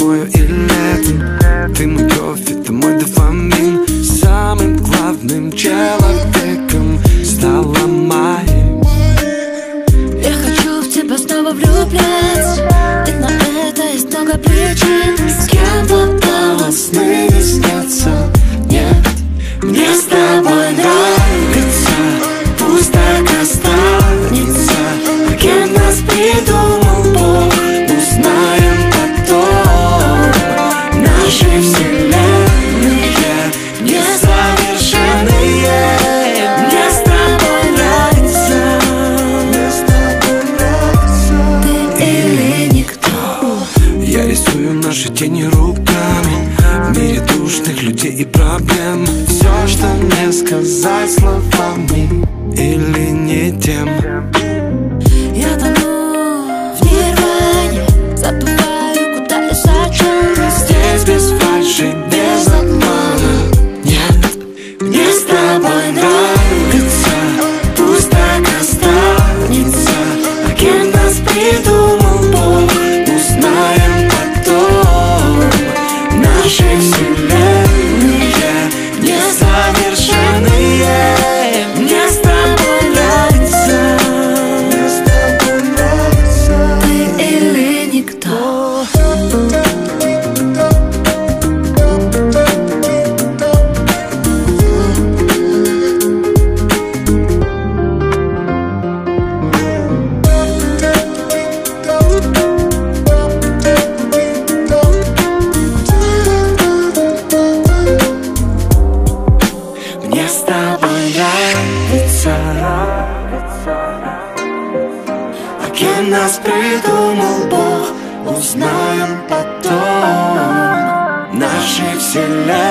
тобою и летом. Ты мой кофе, ты мой дофамин. Самым главным человеком стала моим. Я хочу в тебя снова влюбляться, ведь на это есть много причин. С кем попало, сны не снятся. Нет, мне с тобой нравится. Пусть так останется. Кем нас придумал Бог, узнаем потом. Наши вселенные несовершенные. Мне с тобой нравится. Мне с тобой нравится. Ты или никто. Я рисую наши тени руками в мире душных людей и проблем. Все, что мне сказать словами или не тем. Я тону в нирване, забываю, куда и зачем. Здесь без фальши, без обмана. Нет, мне с тобой нравится. Пусть так останется. А кем нас придумал Бог, узнаем потом. Наши вселенные несовершенные. Мне с тобой нравится. Мне с тобой нравится. Ты или никто. Мне с тобой нравится. А кем нас придумал Бог, узнаем потом. Наши вселенные